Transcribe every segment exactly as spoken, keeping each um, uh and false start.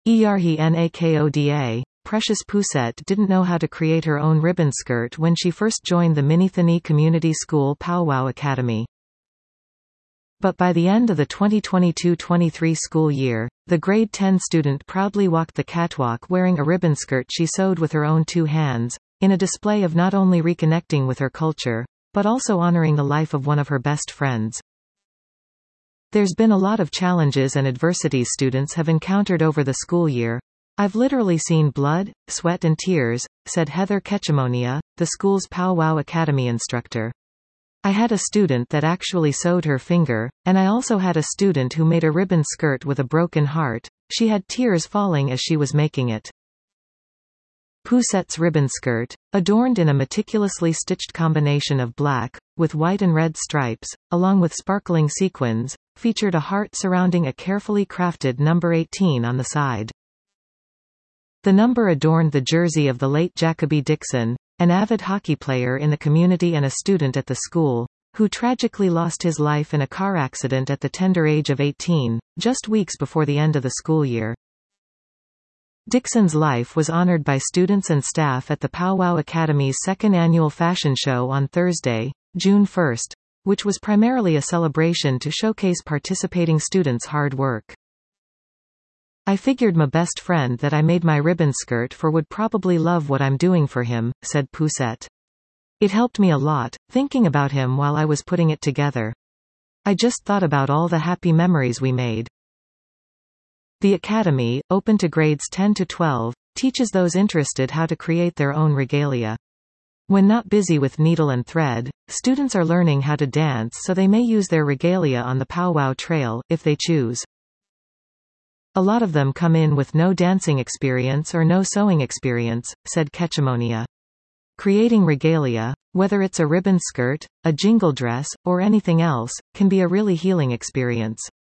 Iyarhi Nakoda, Precious Poussette didn't know how to create her own ribbon skirt when she first joined the Minithini Community School Powwow Academy. But by the end of the twenty twenty-two twenty-three school year, the grade ten student proudly walked the catwalk wearing a ribbon skirt she sewed with her own two hands, in a display of not only reconnecting with her culture, but also honoring the life of one of her best friends. There's been a lot of challenges and adversities students have encountered over the school year. I've literally seen blood, sweat and tears, said Heather Ketchamonia, the school's Powwow Academy instructor. I had a student that actually sewed her finger, and I also had a student who made a ribbon skirt with a broken heart. She had tears falling as she was making it. Poussette's ribbon skirt, adorned in a meticulously stitched combination of black, with white and red stripes, along with sparkling sequins, featured a heart surrounding a carefully crafted number eighteen on the side. The number adorned the jersey of the late Jacoby Dixon, an avid hockey player in the community and a student at the school, who tragically lost his life in a car accident at the tender age of eighteen, just weeks before the end of the school year. Dixon's life was honored by students and staff at the Powwow Academy's second annual fashion show on Thursday, June first, which was primarily a celebration to showcase participating students' hard work. I figured my best friend that I made my ribbon skirt for would probably love what I'm doing for him, said Poussette. It helped me a lot, thinking about him while I was putting it together. I just thought about all the happy memories we made. The Academy, open to grades ten to twelve, teaches those interested how to create their own regalia. When not busy with needle and thread, students are learning how to dance so they may use their regalia on the powwow trail, if they choose. A lot of them come in with no dancing experience or no sewing experience, said Ketchamonia. Creating regalia, whether it's a ribbon skirt, a jingle dress, or anything else, can be a really healing experience.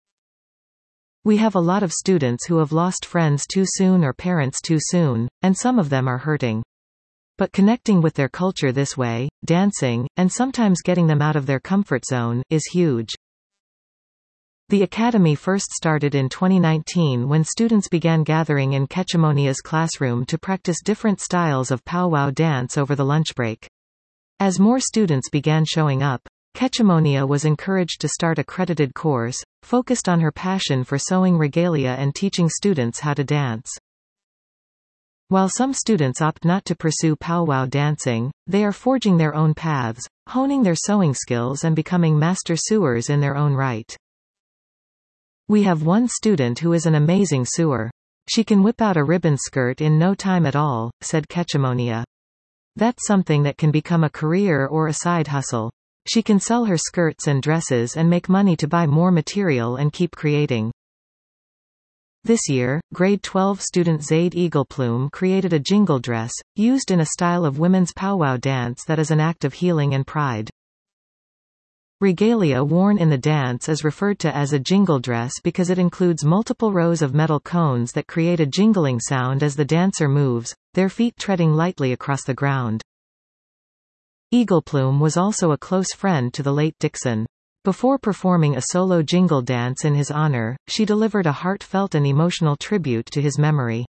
We have a lot of students who have lost friends too soon or parents too soon, and some of them are hurting. But connecting with their culture this way, dancing, and sometimes getting them out of their comfort zone, is huge. The Academy first started in twenty nineteen when students began gathering in Ketchamonia's classroom to practice different styles of powwow dance over the lunch break. As more students began showing up, Ketchamonia was encouraged to start a credited course, focused on her passion for sewing regalia and teaching students how to dance. While some students opt not to pursue powwow dancing, they are forging their own paths, honing their sewing skills and becoming master sewers in their own right. We have one student who is an amazing sewer. She can whip out a ribbon skirt in no time at all, said Ketchamonia. That's something that can become a career or a side hustle. She can sell her skirts and dresses and make money to buy more material and keep creating. This year, grade twelve student Zaid Eagleplume created a jingle dress, used in a style of women's powwow dance that is an act of healing and pride. Regalia worn in the dance is referred to as a jingle dress because it includes multiple rows of metal cones that create a jingling sound as the dancer moves, their feet treading lightly across the ground. Eagleplume was also a close friend to the late Dixon. Before performing a solo jingle dance in his honor, she delivered a heartfelt and emotional tribute to his memory.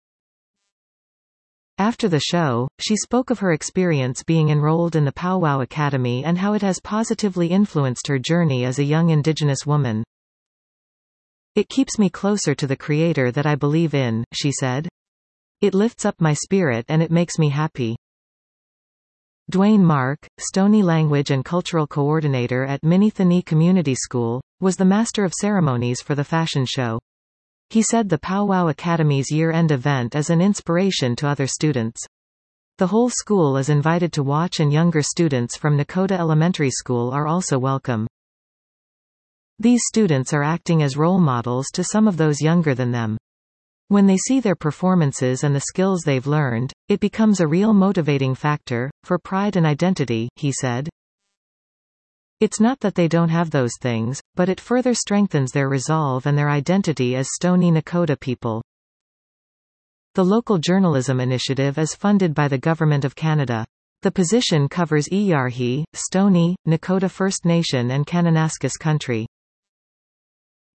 After the show, she spoke of her experience being enrolled in the Powwow Academy and how it has positively influenced her journey as a young Indigenous woman. It keeps me closer to the creator that I believe in, she said. It lifts up my spirit and it makes me happy. Dwayne Mark, Stony Language and Cultural Coordinator at Minithini Community School, was the master of ceremonies for the fashion show. He said the Powwow Academy's year-end event is an inspiration to other students. The whole school is invited to watch and younger students from Nakota Elementary School are also welcome. These students are acting as role models to some of those younger than them. When they see their performances and the skills they've learned, it becomes a real motivating factor, for pride and identity, he said. It's not that they don't have those things, but it further strengthens their resolve and their identity as Stoney Nakoda people. The local journalism initiative is funded by the Government of Canada. The position covers Iyarhi, Stoney, Nakota First Nation and Kananaskis country.